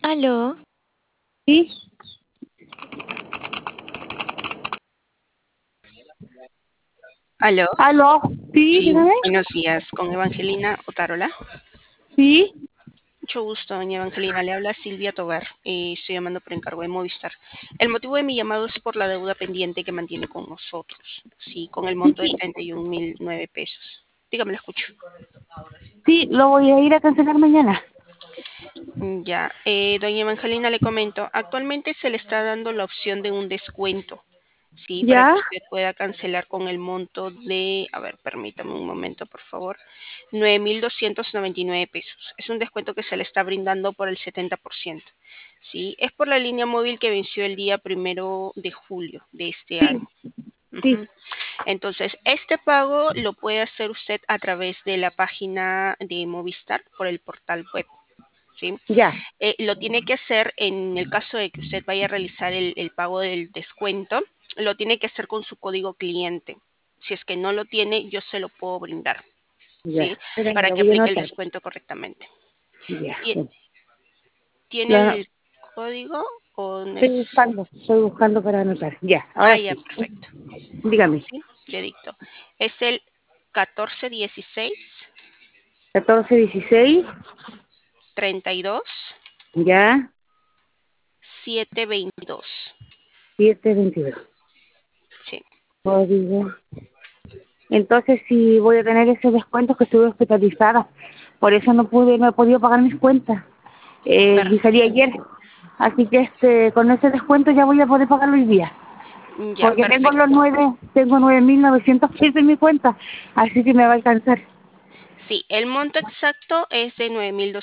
Aló, Sí, Aló, aló, sí, sí, dígame, buenos días, con Evangelina Otarola. sí, Mucho gusto, doña Evangelina. Le habla Silvia Tobar y estoy llamando por encargo de Movistar. El motivo de mi llamado es por la deuda pendiente que mantiene con nosotros, sí, con el monto de 31.009 pesos. Dígame, la escucho. sí, lo voy a ir a cancelar mañana. Ya, doña Evangelina, le comento, actualmente se le está dando la opción de un descuento, ¿sí? Para que ¿Ya? usted pueda cancelar con el monto de, a ver, permítame un momento, por favor, 9.299 pesos. Es un descuento que se le está brindando por el 70%, ¿sí? Es por la línea móvil que venció el día 1 de julio de este Sí, año. sí, Ujú. Entonces, este pago lo puede hacer usted a través de la página de Movistar por el portal web. ¿Sí? ya, Lo tiene que hacer en el caso de que usted vaya a realizar el pago del descuento, lo tiene que hacer con su código cliente. Si es que no lo tiene, yo se lo puedo brindar, ya. ¿sí? Espérame, Para lo que voy a aplique el anotar. descuento correctamente. Ya, ¿Tie- ¿Tiene lo ano- el código o estoy buscando para anotar. Ya, Ah, ahora ya, sí, perfecto. dígame. ¿Sí? Le dicto. Es el 1416 1416, 32 ya, 722. 722. Sí, Código. Entonces, si voy a tener ese descuento que estuve hospitalizada, por eso no he podido pagar mis cuentas. Y salí perfecto. ayer. Así que con ese descuento ya voy a poder pagarlo hoy día. Ya, Porque perfecto. tengo 9.900 pesos en mi cuenta, así que me va a alcanzar. Sí, el monto exacto es de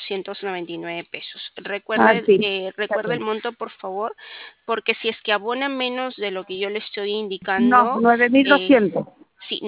9.299 pesos. Ah, sí, está Recuerde el bien. monto, por favor, porque si es que abona menos de lo que yo le estoy No, indicando, nueve mil eh, doscientos. sí,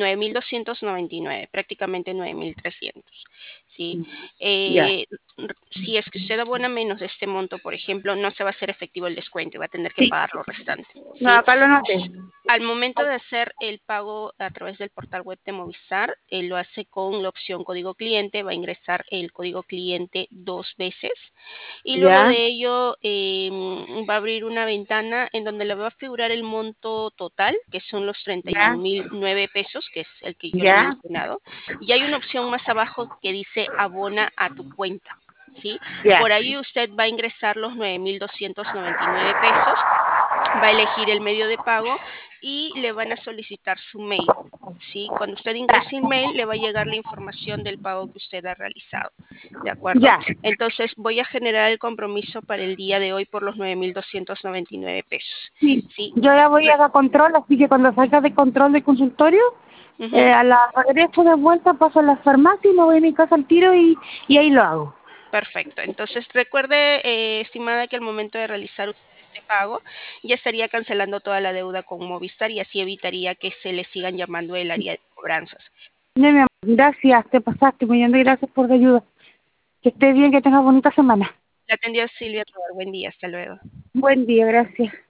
9.299, prácticamente 9.300. ¿Sí? Ya. Si es que usted abona menos de este monto, por ejemplo, no se va a hacer efectivo el descuento y va a tener que Sí. pagar lo restante. No, ¿Sí? acá lo noté. Al momento de hacer el pago a través del portal web de Movistar, lo hace con la opción código cliente, va a ingresar el código cliente 2 veces y luego Ya, de ello va a abrir una ventana en donde le va a figurar el monto total, que son los treinta y ya, un mil nueve pesos, que es el que yo le he ya, mencionado, y hay una opción más abajo que dice abona a tu cuenta. ¿Sí? ya, Por ahí usted va a ingresar los 9.299 pesos, va a elegir el medio de pago y le van a solicitar su mail. ¿Sí? Cuando usted ingrese el mail, le va a llegar la información del pago que usted ha realizado. ¿De acuerdo? ya. Entonces, voy a generar el compromiso para el día de hoy por los 9.299 pesos. Sí. ¿Sí? Yo ya voy a Re- dar control, así que cuando salga de control de consultorio, Ujú. a la regreso de vuelta, paso a la farmacia y me voy a mi casa al tiro y ahí lo hago. Perfecto. Entonces, recuerde, estimada, que al momento de realizar usted este pago, ya estaría cancelando toda la deuda con Movistar y así evitaría que se le sigan llamando el área de cobranzas. Ya, mi amor, gracias, te pasaste, muy bien, gracias por la ayuda. Que estés bien, que tengas bonita semana. Le atendió Silvia Tobar. Buen día. Hasta luego. Buen día, gracias.